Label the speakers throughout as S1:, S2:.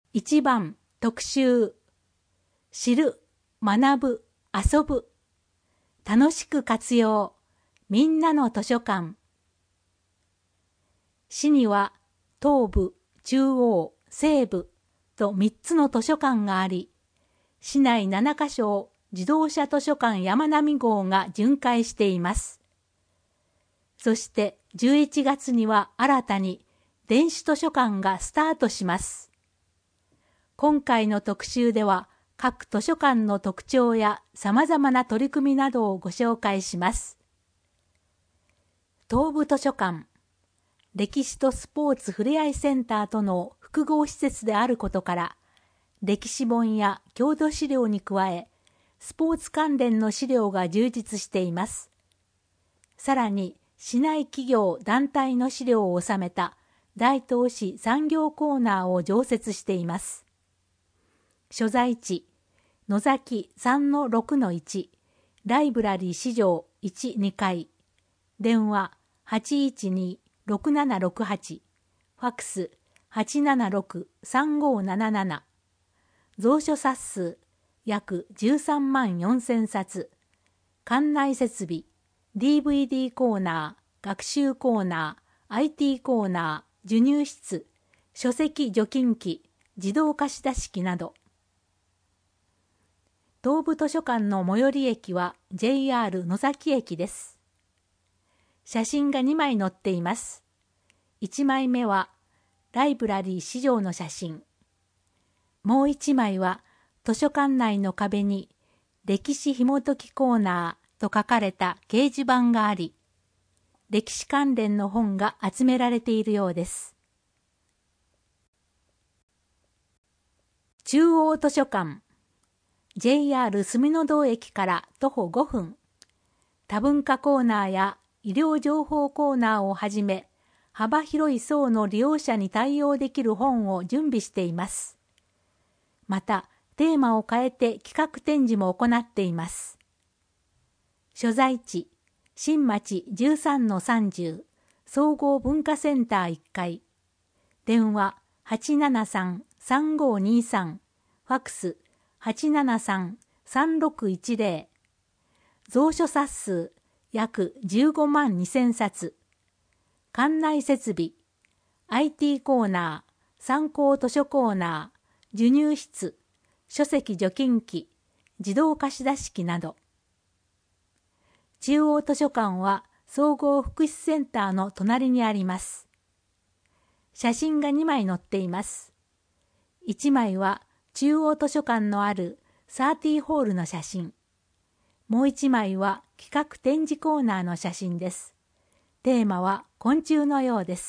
S1: 1番特集。知る、学ぶ、遊ぶ。楽しく活用。みんなの図書館。市には東部、中央、西部と3つの図書館があり、市内7カ所を自動車図書館やまなみ号が巡回しています。そして11月には新たに電子図書館がスタートします。今回の特集では各図書館の特徴や様々な取り組みなどをご紹介します。東部図書館、歴史とスポーツふれあいセンターとの複合施設であることから、歴史本や郷土資料に加え、スポーツ関連の資料が充実しています。さらに、市内企業団体の資料を収めた大東市産業コーナーを常設しています。所在地、野崎 3-6-1、ライブラリー市場 1-2 階、電話812-6768、ファックス876-3577、蔵書冊数約13万4000冊、館内設備、DVD コーナー、学習コーナー、IT コーナー、授乳室、書籍除菌機、自動貸し出し機など。東部図書館の最寄り駅は JR 野崎駅です。写真が2枚載っています。1枚目はライブラリー市場の写真。もう1枚は図書館内の壁に歴史ひもときコーナーと書かれた掲示板があり、歴史関連の本が集められているようです。中央図書館、JR 住の堂駅から徒歩5分、多文化コーナーや医療情報コーナーをはじめ、幅広い層の利用者に対応できる本を準備しています。また、テーマを変えて企画展示も行っています。所在地、新町 13-30、総合文化センター1階、電話873-3523、ファックス873-3610、蔵書冊数約15万2000冊、館内設備、IT コーナー、参考図書コーナー、授乳室、書籍除菌機、自動貸し出し機など。中央図書館は総合福祉センターの隣にあります。写真が2枚載っています。1枚は中央図書館のある30ホールの写真。もう1枚は企画展示コーナーの写真です。テーマは昆虫のようです。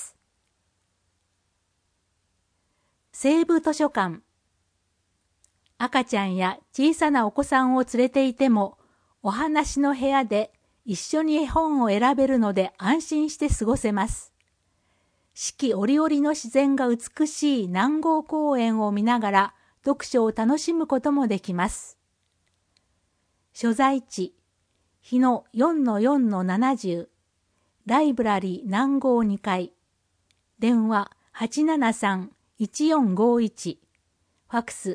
S1: 西部図書館。赤ちゃんや小さなお子さんを連れていても、お話の部屋で一緒に絵本を選べるので安心して過ごせます。四季折々の自然が美しい南郷公園を見ながら読書を楽しむこともできます。所在地、日野 4-4-70、ライブラリー南郷2階、電話873-1451、ファックス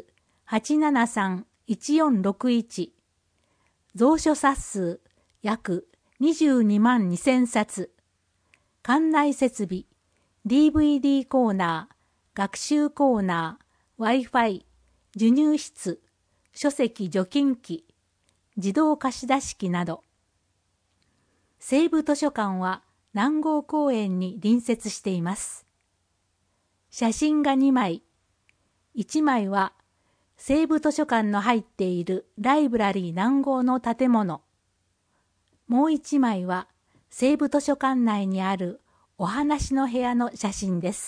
S1: 873-1461、蔵書冊数約22万2000冊、館内設備、DVD コーナー、学習コーナー、Wi-Fi、授乳室、書籍除菌機、自動貸し出し機など。西部図書館は南郷公園に隣接しています。写真が2枚。1枚は西部図書館の入っているライブラリー南郷の建物。もう1枚は西部図書館内にあるお話の部屋の写真です。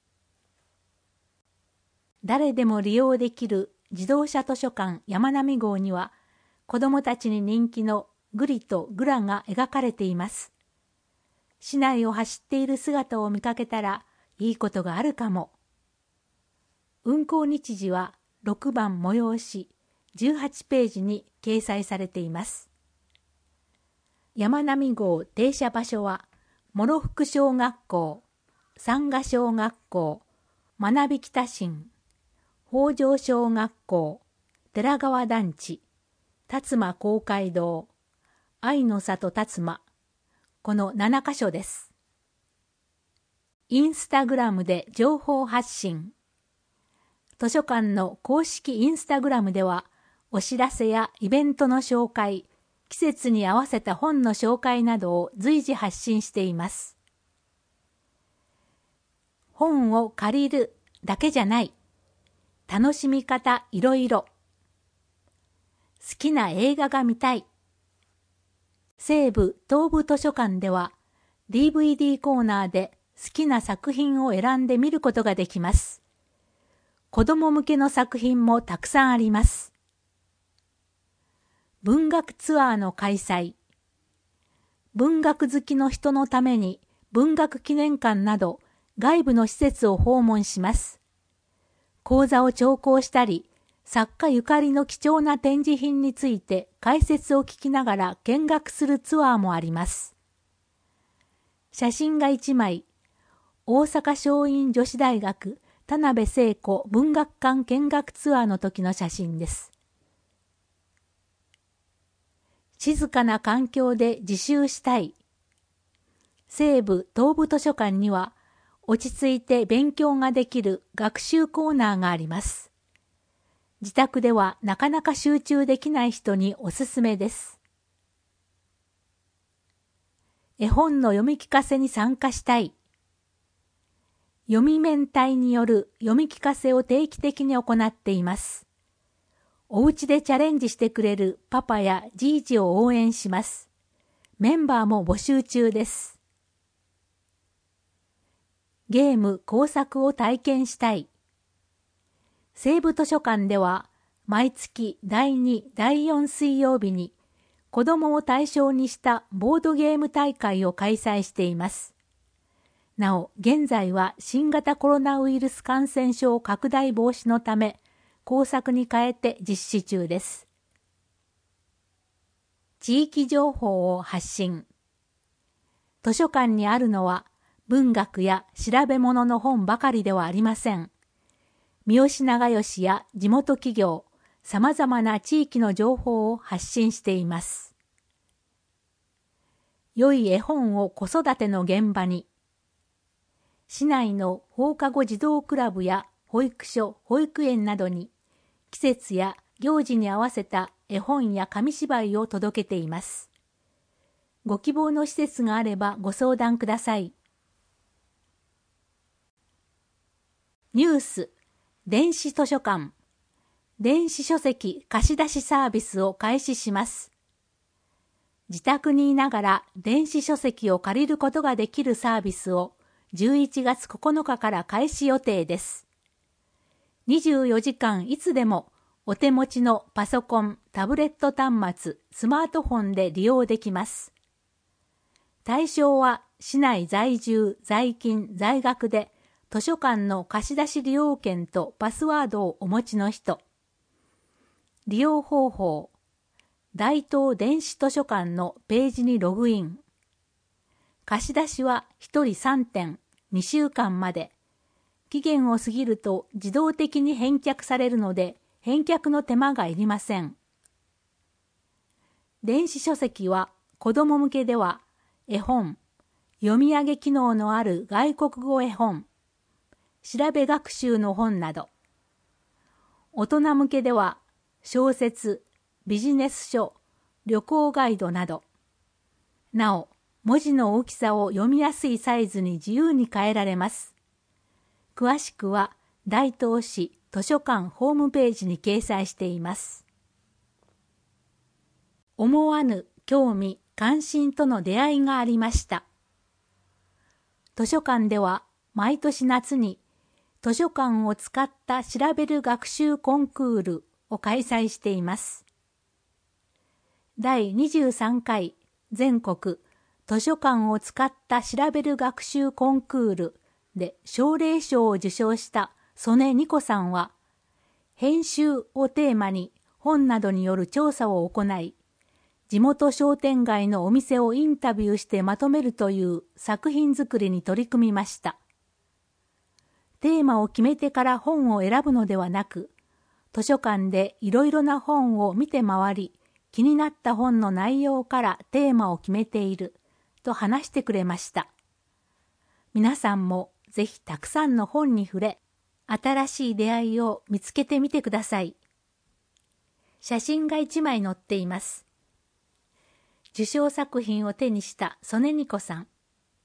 S1: 誰でも利用できる自動車図書館やまなみ号には、子どもたちに人気のグリとグラが描かれています。市内を走っている姿を見かけたらいいことがあるかも。運行日時は6番催し18ページに掲載されています。やまなみ号停車場所は、諸福小学校、三賀小学校、学び北新、 北条小学校、寺川団地、辰馬公会堂、愛の里辰馬、この7カ所です。インスタグラムで情報発信。図書館の公式インスタグラムでは、お知らせやイベントの紹介、季節に合わせた本の紹介などを随時発信しています。本を借りるだけじゃない。楽しみ方いろいろ。好きな映画が見たい。西部東部図書館では DVD コーナーで好きな作品を選んで見ることができます。子供向けの作品もたくさんあります。文学ツアーの開催。文学好きの人のために文学記念館など外部の施設を訪問します。講座を聴講したり、作家ゆかりの貴重な展示品について解説を聞きながら見学するツアーもあります。写真が1枚、大阪松蔭女子大学田辺聖子文学館見学ツアーの時の写真です。静かな環境で自習したい。西部東部図書館には落ち着いて勉強ができる学習コーナーがあります。自宅ではなかなか集中できない人におすすめです。絵本の読み聞かせに参加したい。読み面体による読み聞かせを定期的に行っています。お家でチャレンジしてくれるパパやじいじを応援します。メンバーも募集中です。ゲーム工作を体験したい。西部図書館では毎月第2、第4水曜日に子どもを対象にしたボードゲーム大会を開催しています。なお、現在は新型コロナウイルス感染症拡大防止のため、工作に変えて実施中です。地域情報を発信。図書館にあるのは文学や調べ物の本ばかりではありません。三好長慶や地元企業、様々な地域の情報を発信しています。良い絵本を子育ての現場に。市内の放課後児童クラブや保育所、保育園などに季節や行事に合わせた絵本や紙芝居を届けています。ご希望の施設があればご相談ください。ニュース、電子図書館、電子書籍貸し出しサービスを開始します。自宅にいながら電子書籍を借りることができるサービスを11月9日から開始予定です。24時間いつでもお手持ちのパソコン、タブレット端末、スマートフォンで利用できます。対象は市内在住、在勤、在学で図書館の貸し出し利用券とパスワードをお持ちの人。利用方法。大東電子図書館のページにログイン。貸し出しは1人3点、2週間まで。期限を過ぎると自動的に返却されるので、返却の手間がいりません。電子書籍は子ども向けでは絵本、読み上げ機能のある外国語絵本、調べ学習の本など。大人向けでは小説、ビジネス書、旅行ガイドなど。なお、文字の大きさを読みやすいサイズに自由に変えられます。詳しくは大東市図書館ホームページに掲載しています。思わぬ興味・関心との出会いがありました。図書館では毎年夏に図書館を使った調べる学習コンクールを開催しています。第23回全国図書館を使った調べる学習コンクールで奨励賞を受賞した曽根ニコさんは、編集をテーマに本などによる調査を行い、地元商店街のお店をインタビューしてまとめるという作品作りに取り組みました。 テーマを決めてから本を選ぶのではなく、図書館でいろいろな本を見て回り、気になった本の内容からテーマを決めていると話してくれました。皆さんもぜひたくさんの本に触れ、新しい出会いを見つけてみてください。写真が1枚載っています。受賞作品を手にした曽根ニコさん。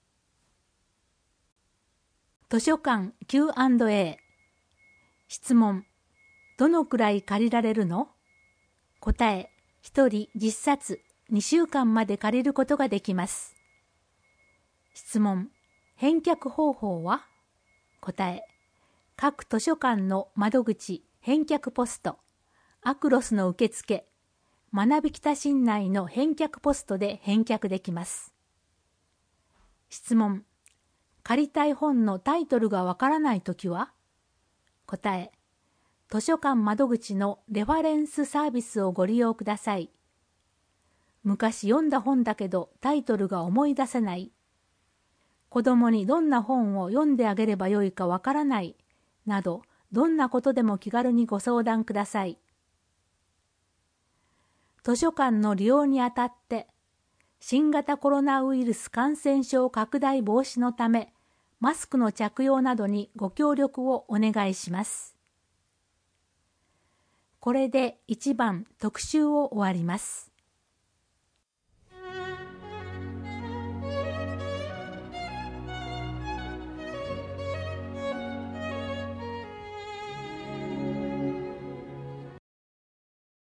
S1: 図書館 Q&A。 質問。どのくらい借りられるの？答え。1人10冊2週間まで借りることができます。質問。返却方法は？答え。各図書館の窓口返却ポスト、アクロスの受付、学び北新内の返却ポストで返却できます。質問。借りたい本のタイトルがわからないときは？答え。図書館窓口のレファレンスサービスをご利用ください。昔読んだ本だけどタイトルが思い出せない。子供にどんな本を読んであげればよいかわからない。など、どんなことでも気軽にご相談ください。図書館の利用にあたって、新型コロナウイルス感染症拡大防止のため、マスクの着用などにご協力をお願いします。これで1番特集を終わります。